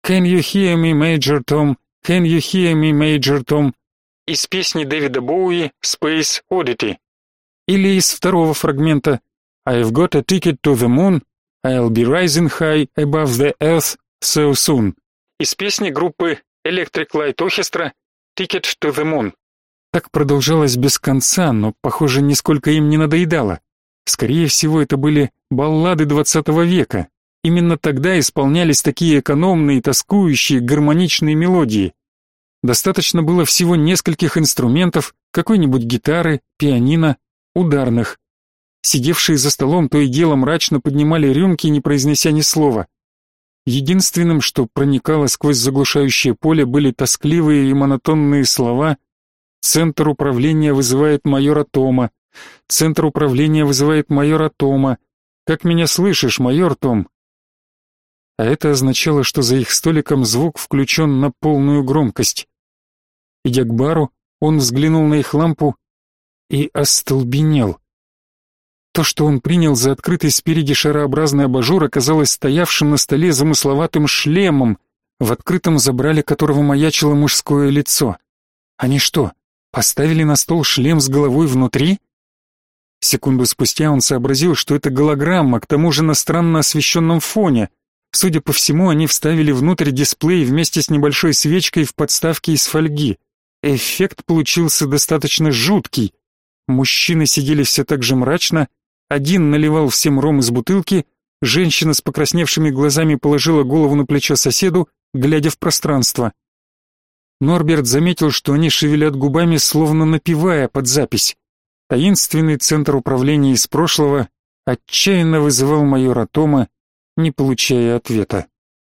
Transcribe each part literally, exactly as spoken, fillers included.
Can you hear me, Major Tom? Can you hear me, Major Tom? Из песни Дэвида Боуи Space Oddity. Или из второго фрагмента I've got a ticket to the moon, I'll be rising high above the earth so soon. Из песни группы Electric Light Orchestra Ticket to the Moon. Так продолжалось без конца, но, похоже, нисколько им не надоедало. Скорее всего, это были баллады двадцатого века. Именно тогда исполнялись такие экономные, тоскующие, гармоничные мелодии. Достаточно было всего нескольких инструментов, какой-нибудь гитары, пианино, ударных. Сидевшие за столом то и дело мрачно поднимали рюмки, не произнеся ни слова. Единственным, что проникало сквозь заглушающее поле, были тоскливые и монотонные слова: «Центр управления вызывает майора Тома. Центр управления вызывает майора Тома. Как меня слышишь, майор Том?» А это означало, что за их столиком звук включен на полную громкость. Идя к бару, он взглянул на их лампу и остолбенел. То, что он принял за открытый спереди шарообразный абажур, оказалось стоявшим на столе замысловатым шлемом, в открытом забрале которого маячило мужское лицо. Они что, поставили на стол шлем с головой внутри? Секунду спустя он сообразил, что это голограмма, к тому же на странно освещенном фоне. Судя по всему, они вставили внутрь дисплей вместе с небольшой свечкой в подставке из фольги. Эффект получился достаточно жуткий. Мужчины сидели все так же мрачно, один наливал всем ром из бутылки, женщина с покрасневшими глазами положила голову на плечо соседу, глядя в пространство. Норберт заметил, что они шевелят губами, словно напевая под запись. Таинственный центр управления из прошлого отчаянно вызывал майора Тома, не получая ответа.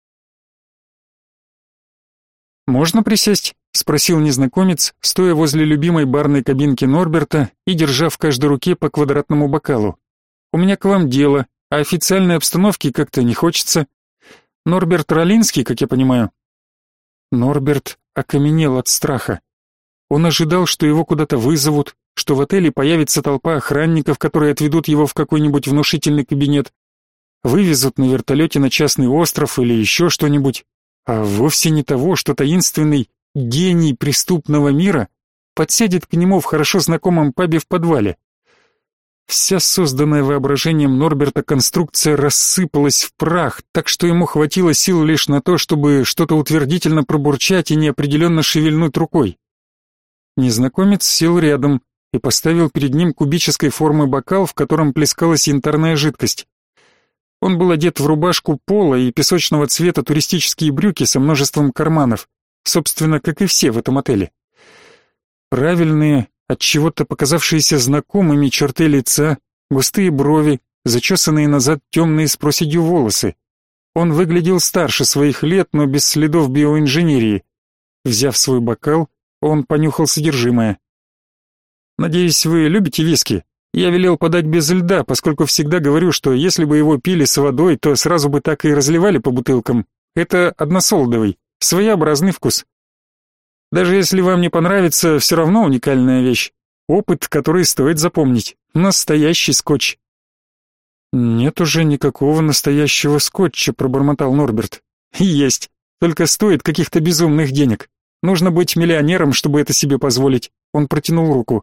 «Можно присесть?» — спросил незнакомец, стоя возле любимой барной кабинки Норберта и держа в каждой руке по квадратному бокалу. «У меня к вам дело, а официальной обстановки как-то не хочется. Норберт Ролинский, как я понимаю». Норберт окаменел от страха. Он ожидал, что его куда-то вызовут, что в отеле появится толпа охранников, которые отведут его в какой-нибудь внушительный кабинет, вывезут на вертолете на частный остров или еще что-нибудь, а вовсе не того, что таинственный гений преступного мира подсядет к нему в хорошо знакомом пабе в подвале. Вся созданная воображением Норберта конструкция рассыпалась в прах, так что ему хватило сил лишь на то, чтобы что-то утвердительно пробурчать и неопределенно шевельнуть рукой. Незнакомец сел рядом и поставил перед ним кубической формы бокал, в котором плескалась янтарная жидкость. Он был одет в рубашку пола и песочного цвета туристические брюки со множеством карманов, собственно, как и все в этом отеле. Правильные, от чего-то показавшиеся знакомыми черты лица, густые брови, зачесанные назад темные с проседью волосы. Он выглядел старше своих лет, но без следов биоинженерии. Взяв свой бокал, он понюхал содержимое. «Надеюсь, вы любите виски? Я велел подать без льда, поскольку всегда говорю, что если бы его пили с водой, то сразу бы так и разливали по бутылкам. Это односолодовый, своеобразный вкус. Даже если вам не понравится, все равно уникальная вещь. Опыт, который стоит запомнить. Настоящий скотч». «Нет уже никакого настоящего скотча», — пробормотал Норберт. «Есть, только стоит каких-то безумных денег. Нужно быть миллионером, чтобы это себе позволить». Он протянул руку.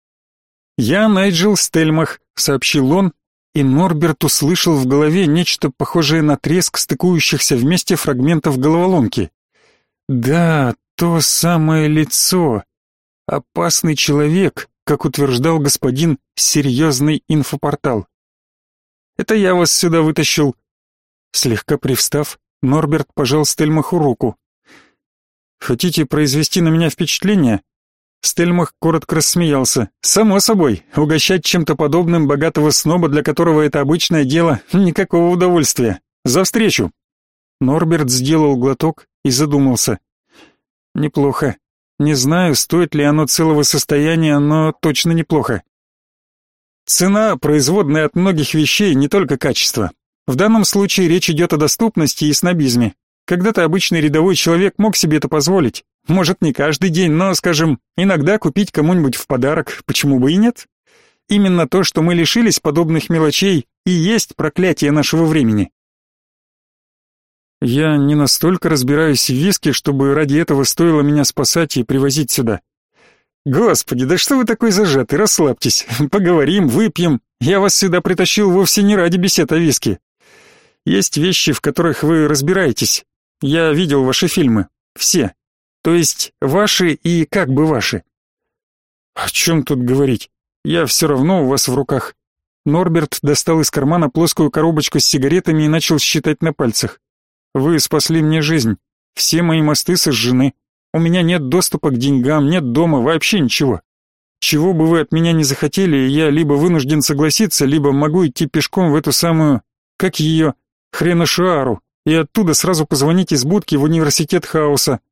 «Я Найджел Стельмах», — сообщил он, и Норберт услышал в голове нечто похожее на треск стыкующихся вместе фрагментов головоломки. «Да, то самое лицо. Опасный человек», как утверждал господин серьезный инфопортал. «Это я вас сюда вытащил». Слегка привстав, Норберт пожал Стельмаху руку. «Хотите произвести на меня впечатление?» Стельмах коротко рассмеялся. «Само собой, угощать чем-то подобным богатого сноба, для которого это обычное дело, никакого удовольствия. За встречу!» Норберт сделал глоток и задумался. «Неплохо. Не знаю, стоит ли оно целого состояния, но точно неплохо. Цена, производная от многих вещей, не только качество. В данном случае речь идет о доступности и снобизме. Когда-то обычный рядовой человек мог себе это позволить. Может, не каждый день, но, скажем, иногда купить кому-нибудь в подарок, почему бы и нет? Именно то, что мы лишились подобных мелочей, и есть проклятие нашего времени. Я не настолько разбираюсь в виске, чтобы ради этого стоило меня спасать и привозить сюда. Господи, да что вы такой зажатый, расслабьтесь, поговорим, выпьем. Я вас сюда притащил вовсе не ради бесед о виске. Есть вещи, в которых вы разбираетесь. Я видел ваши фильмы, все. То есть ваши и как бы ваши. О чем тут говорить? Я все равно у вас в руках. Норберт достал из кармана плоскую коробочку с сигаретами и начал считать на пальцах. Вы спасли мне жизнь. Все мои мосты сожжены. У меня нет доступа к деньгам, нет дома, вообще ничего. Чего бы вы от меня не захотели, я либо вынужден согласиться, либо могу идти пешком в эту самую, как ее, Хреношуару, и оттуда сразу позвонить из будки в университет хаоса.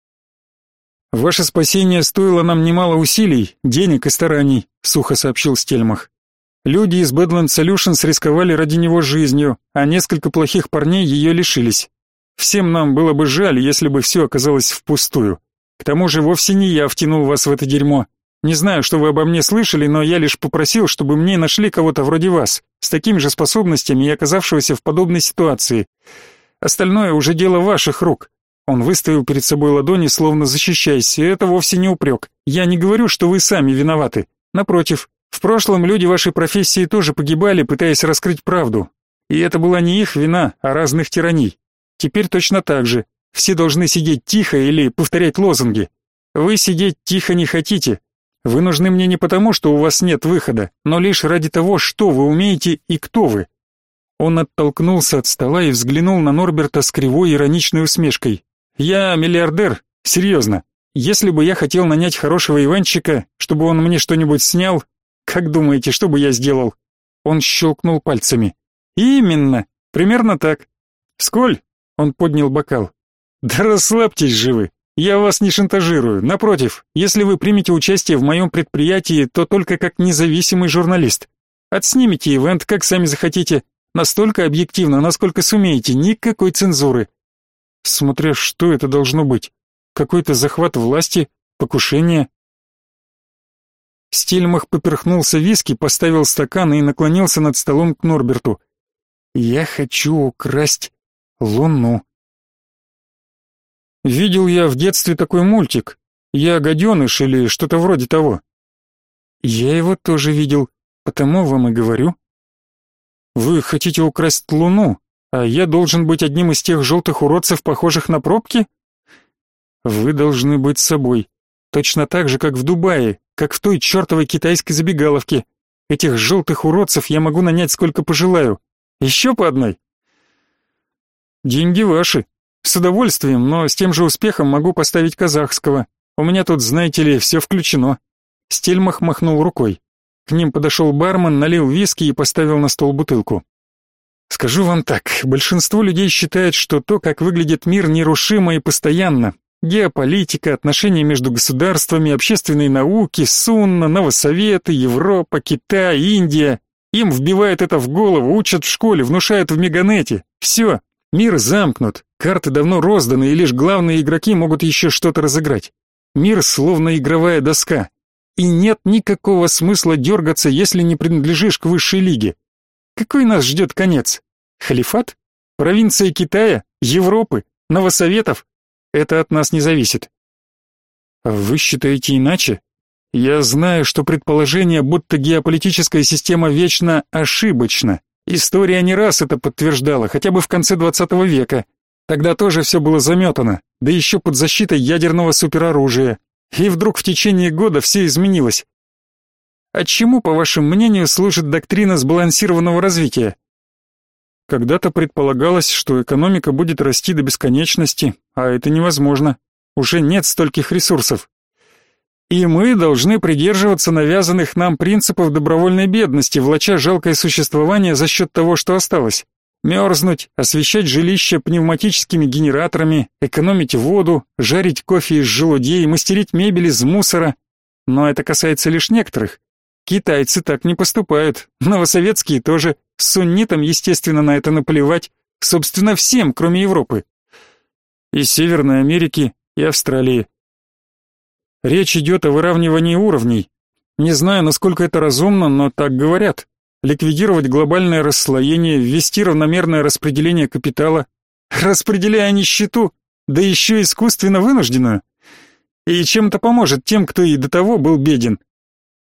Ваше спасение стоило нам немало усилий, денег и стараний, сухо сообщил Стельмах. Люди из Badland Solutions рисковали ради него жизнью, а несколько плохих парней ее лишились. Всем нам было бы жаль, если бы все оказалось впустую. К тому же вовсе не я втянул вас в это дерьмо. Не знаю, что вы обо мне слышали, но я лишь попросил, чтобы мне нашли кого-то вроде вас, с такими же способностями и оказавшегося в подобной ситуации. Остальное уже дело ваших рук. Он выставил перед собой ладони, словно защищаясь, и это вовсе не упрек. Я не говорю, что вы сами виноваты. Напротив, в прошлом люди вашей профессии тоже погибали, пытаясь раскрыть правду. И это была не их вина, а разных тираний. Теперь точно так же. Все должны сидеть тихо или повторять лозунги. Вы сидеть тихо не хотите. Вы нужны мне не потому, что у вас нет выхода, но лишь ради того, что вы умеете и кто вы. Он оттолкнулся от стола и взглянул на Норберта с кривой ироничной усмешкой. Я миллиардер, серьезно. Если бы я хотел нанять хорошего Иванчика, чтобы он мне что-нибудь снял, как думаете, что бы я сделал? Он щелкнул пальцами. Именно, примерно так. Сколь? Он поднял бокал. Да расслабьтесь же вы. Я вас не шантажирую. Напротив, если вы примете участие в моем предприятии, то только как независимый журналист. Отснимите ивент, как сами захотите, настолько объективно, насколько сумеете, никакой цензуры. Смотря что это должно быть. Какой-то захват власти, покушение. Стельмах поперхнулся виски, поставил стакан и наклонился над столом к Норберту. Я хочу украсть Луну. Видел я в детстве такой мультик. Я гаденыш или что-то вроде того. Я его тоже видел, потому вам и говорю. Вы хотите украсть Луну, а я должен быть одним из тех желтых уродцев, похожих на пробки? Вы должны быть собой. Точно так же, как в Дубае, как в той чертовой китайской забегаловке. Этих желтых уродцев я могу нанять сколько пожелаю. Еще по одной. Деньги ваши. С удовольствием, но с тем же успехом могу поставить казахского. У меня тут, знаете ли, все включено. Стельмах махнул рукой. К ним подошел бармен, налил виски и поставил на стол бутылку. Скажу вам так, большинство людей считает, что то, как выглядит мир, нерушимо и постоянно. Геополитика, отношения между государствами, общественные науки, Сунна, Новосоветы, Европа, Китай, Индия. Им вбивают это в голову, учат в школе, внушают в меганете. Все, мир замкнут, карты давно розданы, и лишь главные игроки могут еще что-то разыграть. Мир словно игровая доска. И нет никакого смысла дергаться, если не принадлежишь к высшей лиге. Какой нас ждет конец? Халифат? Провинция Китая? Европы? Новосоветов? Это от нас не зависит. А вы считаете иначе? Я знаю, что предположение, будто геополитическая система вечно ошибочна. История не раз это подтверждала, хотя бы в конце двадцатого века. Тогда тоже все было заметано, да еще под защитой ядерного супероружия. И вдруг в течение года все изменилось. А чему, по вашему мнению, служит доктрина сбалансированного развития? Когда-то предполагалось, что экономика будет расти до бесконечности, а это невозможно. Уже нет стольких ресурсов. И мы должны придерживаться навязанных нам принципов добровольной бедности, влача жалкое существование за счет того, что осталось. Мерзнуть, освещать жилище пневматическими генераторами, экономить воду, жарить кофе из желудей, мастерить мебель из мусора. Но это касается лишь некоторых. Китайцы так не поступают, новосоветские тоже. Суннитам, естественно, на это наплевать. Собственно, всем, кроме Европы. И Северной Америки, и Австралии. Речь идет о выравнивании уровней. Не знаю, насколько это разумно, но так говорят. Ликвидировать глобальное расслоение, ввести равномерное распределение капитала. распределяя нищету, да еще искусственно вынужденную. И чем-то поможет тем, кто и до того был беден.